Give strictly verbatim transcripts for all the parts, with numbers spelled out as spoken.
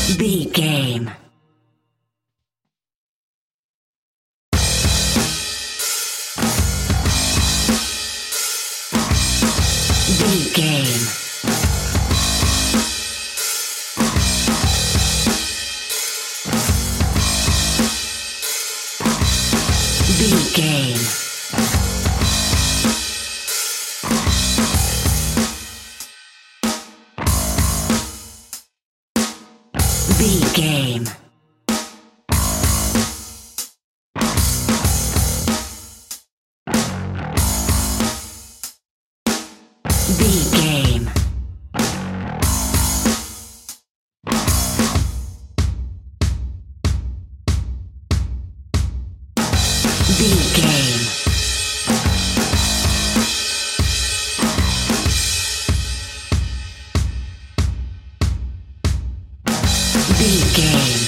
B game. B game. B game. B game. B game. B game. B game.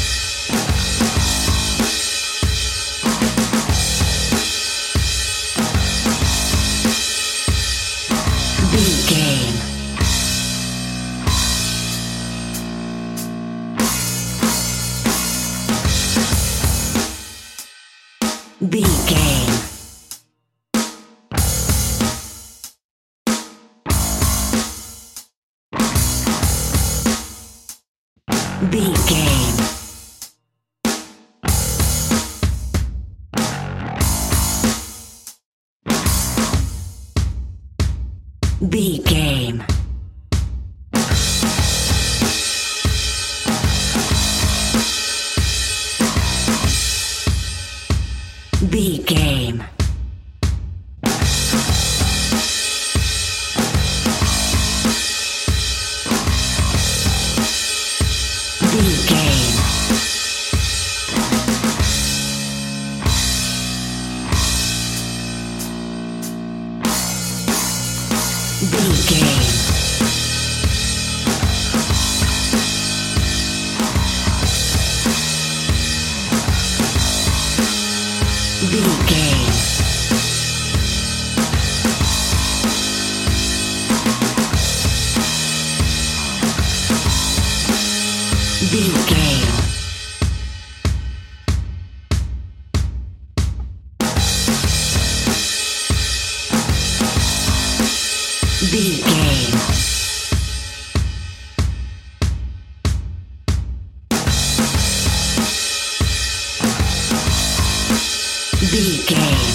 B game. B game. B game. B game. B game. B game. B game. B game. B game. B game. B game.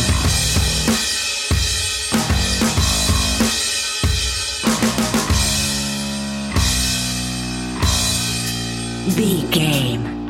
B game.